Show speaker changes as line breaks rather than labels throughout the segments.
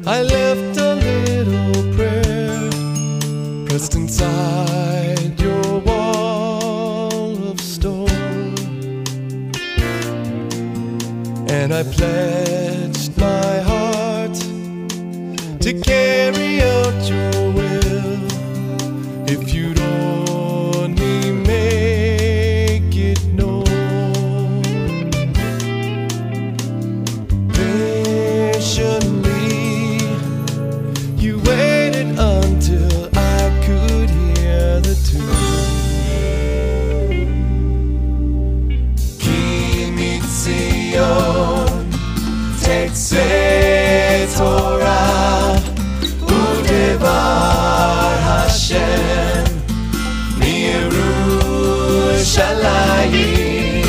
I left a little prayer pressed inside your wall of stone, and I pledged my heart to carry out your will. If you'd only make it known. Patiently you waited until I could hear the tune. Kimitzion Tetzeh Torah Udevar Hashem Yerushalayim.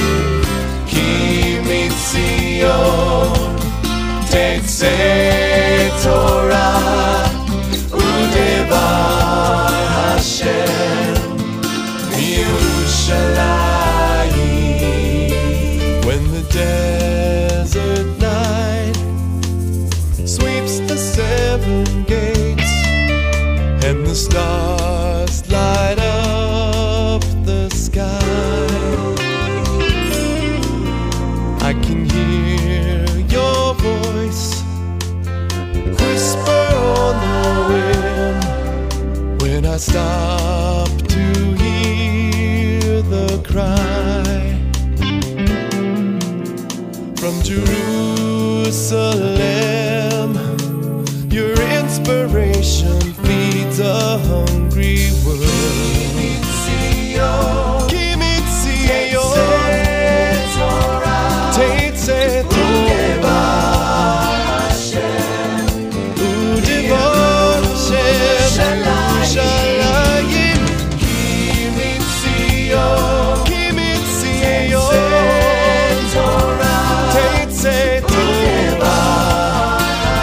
Kimitzion Tetzeh Torah Udevar Hashem Yerushalayim. When the desert night sweeps the seven gates and the stars light up the sky, I can hear your voice whisper on the wind. When I stop to hear the cry from Jerusalem, your inspiration feeds a hungry world. Kimitzion, Tetzeh Torah, Udevar Hashem, Yerushalayim. Kimitzion, Tetzeh Torah,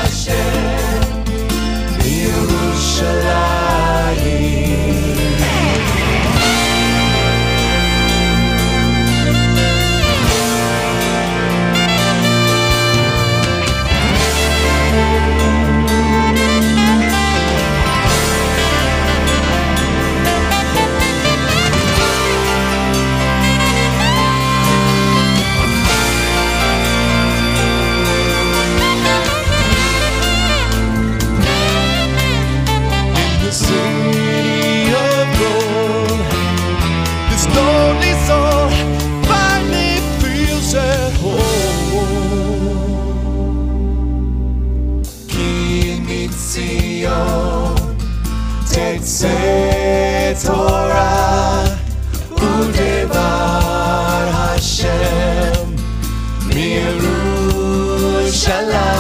Yerushalayim. City of gold, this lonely soul finally feels at home. Kimitzion Tetzeh Torah Udevar Hashem Yerushalayim.